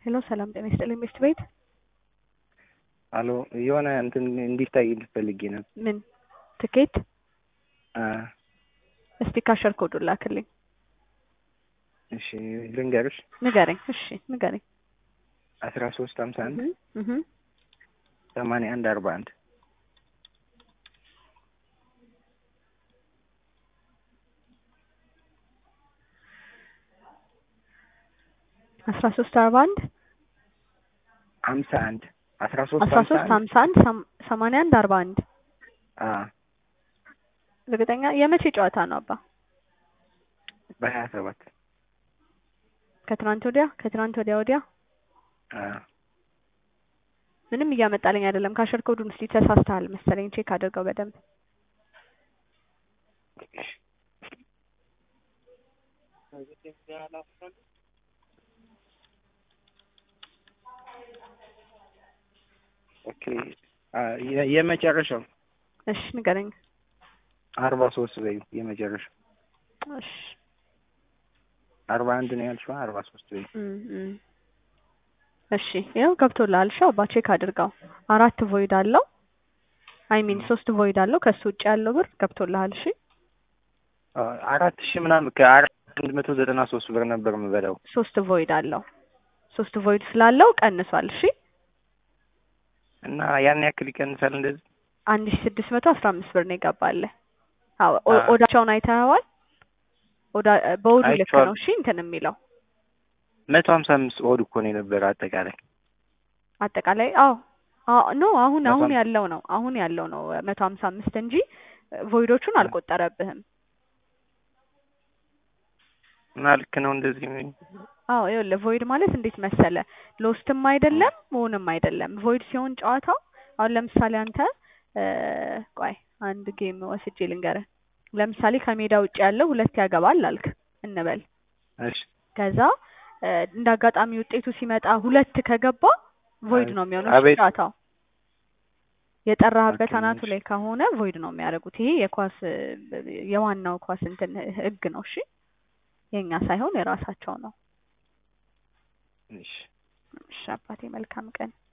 ሄሎ ሰላም ጤና ይስጥልኝ ሚስት ቤት አሎ የሆነ እንትን እንዲታይ ፈልጌ ነው። ምን ትኬት? እስቲ ካሸር ኮዱን ላክልኝ። እሺ ልንገርሽ። ንገረኝ። እሺ ንገረኝ። 1351 8141 1341 51 1351 8141 እርግጠኛ? የመቼ ጨዋታ ነው አባ? በ27 ከትናንት ወዲያ ምንም እያመጣልኝ አይደለም። ካሸር ኮዱን እስቲ ተሳስተሃል መሰለኝ፣ ቼክ አድርገው በደንብ። ኦኬ የመጨረሻው እሺ ንገረኝ። 43 በይ የመጨረሻው። እሺ 41 ነው ያልሽው? 43 በይ። እሺ ያው ገብቶልሃል። እሺ አባ ቼክ አድርገው። 4 ቮይድ አለው። አይ ሚን 3 ቮይድ አለው። ከሱ ውጭ ያለው ብር ገብቶልሃል። እሺ 4000 ምናምን ከ493 ብር ነበር የምበላው። 3 ቮይድ አለው። 3 ቮይድ ስላለው ቀንሷል። እሺ እና ያን ያክል ይቀንሳል እንደዚህ? 1615 ብር ነው ይገባልህ። አዎ ኦዳቸውን አይተኸዋል? ኦዳ በኦዱ ልክ ነው። እሺ እንትን የሚለው 155 ኦድ እኮ ነው የነበረ አጠቃላይ። አዎ ኖ አሁን ያለው ነው 155 እንጂ ቮይዶቹን አልቆጠረብህም። እና ልክ ነው እንደዚህ። አዎ ይኸውልህ ቮይድ ማለት እንዴት መሰለ፣ ሎስትም አይደለም ሆንም አይደለም። ቮይድ ሲሆን ጨዋታው አሁን ለምሳሌ አንተ ቆይ አንድ ጌም ወስጄ ልንገርህ። ለምሳሌ ከሜዳ ውጭ ያለው 2 ያገባል አልክ እንበል። እሺ ከዛ እንዳጋጣሚ ውጤቱ ሲመጣ 2 ከገባ ቮይድ ነው የሚሆነው ጨዋታው። የጠራህበት አናቱ ላይ ከሆነ ቮይድ ነው የሚያደርጉት። ይሄ የዋናው ኳስ እንትን ህግ ነው። እሺ የኛ ሳይሆን የራሳቸው ነው። እሺ አባቴ መልካም ቀን።